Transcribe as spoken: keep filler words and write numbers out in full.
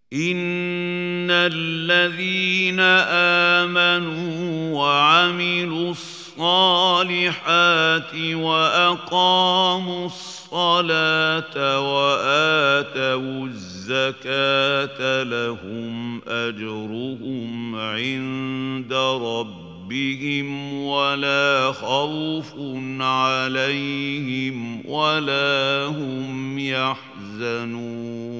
إن الذين آمنوا وعملوا الصالحات وأقاموا الصلاة وآتوا الزكاة لهم أجرهم عند ربهم ولا خوف عليهم ولا هم يحزنون.